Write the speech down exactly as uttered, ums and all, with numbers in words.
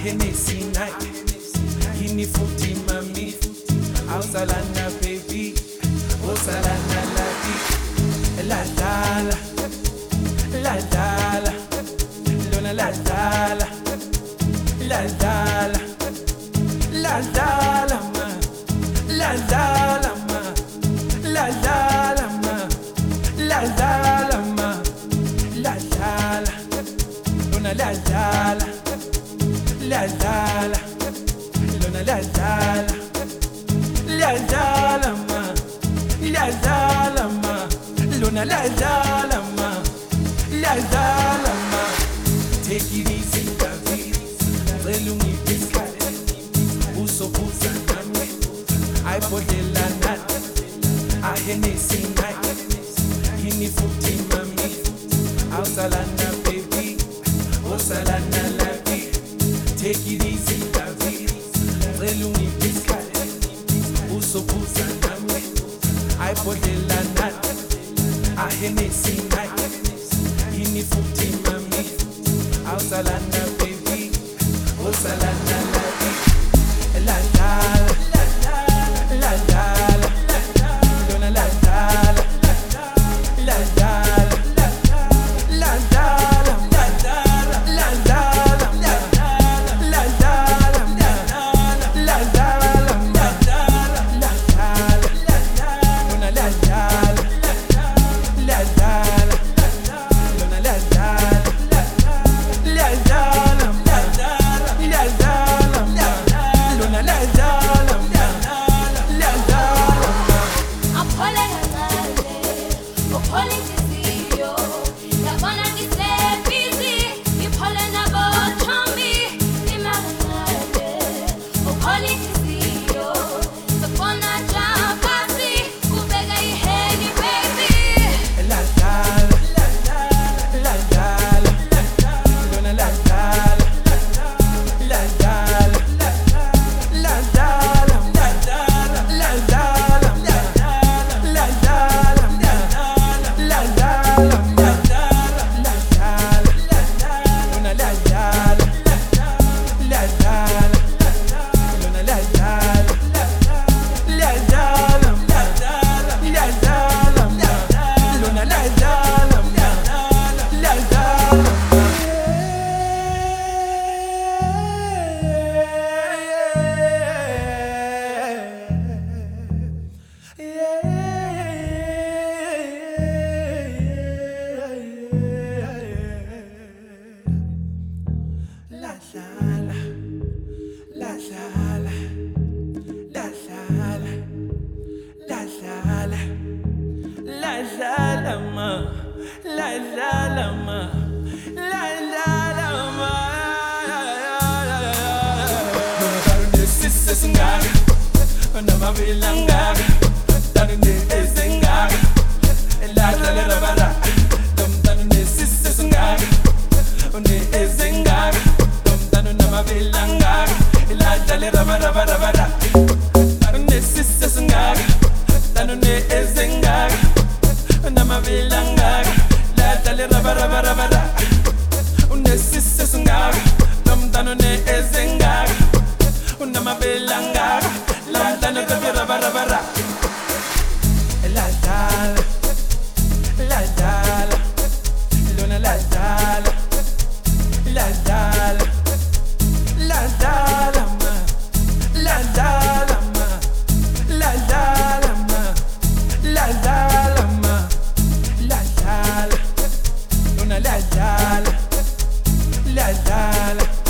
Hennessy night, hini futi mami, ausalana baby, osalana ladi, la dala, la dala, luna la dala, la dala, la dala ma, la dala ma, la dala ma, la dala ma, la dala, luna la dala. La dala, luna la dala, la dala ma, la dala ma, luna la dala ma, la dala ma. Take it easy, baby. Relungi biscale, uso pusa nami. I pode la nat, I Hennessy night. Hini futi mami, ausalana baby, osalana labi. Take it easy, David. Reluni biscale, uso pusa nami. I pode la nat, I Hennessy night. Hini futi mami, ausalana baby, osalana labi. La dala, la dala, luna la dala, la dala, la dala, la dala, la dala. La la ma, la la ma, la la ma. Darne sisse singaga, na ma bilangaga. Darne ezengaga, la la la bara. Dum darne sisse singaga, ne ezengaga. Dum darne na ma bilangaga, la la la bara bara bara. Darne sisse singaga, darne ezengaga. Nama bilangaga, la dale raba raba raba ra. Une sisse sungaga, dum dano ne ezengaga. Nama bilangaga, la dale raba raba ra. La dala, la dala, luna la dala, la dala, la dala ma, la dala ma, la dala ma, la dala ma. La dala, luna la dala, la dala.